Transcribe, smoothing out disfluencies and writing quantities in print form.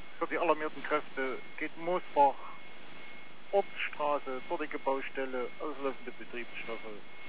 für die alarmierten Kräfte geht Moosbach, Ortsstraße, dortige Baustelle, auslaufende Betriebsstoffe.